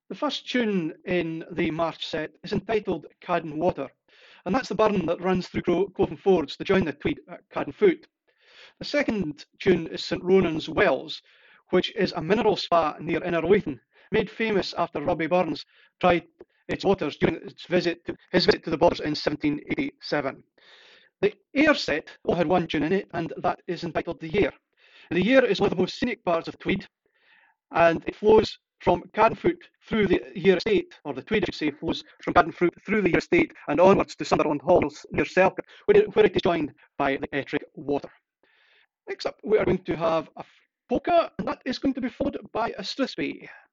The first tune in the march set is entitled Cadden Water, and that's the burn that runs through Cloven Fords to join the Tweed at Cadden Foot. The second tune is St Ronan's Wells, which is a mineral spa near Innerleithen, made famous after Robbie Burns tried its waters during his visit to the borders in 1787. The Ayr set all had one tune in it, and that is entitled The Year. The Year is one of the most scenic parts of Tweed, and it flows from Cardenfoot through the Year Estate, or the Tweed, I should say, flows from Cardenfoot through the Year Estate and onwards to Sunderland Hall near Selkirk, where it is joined by the Ettrick Water. Next up, we are going to have a polka, and that is going to be followed by a Strathspey.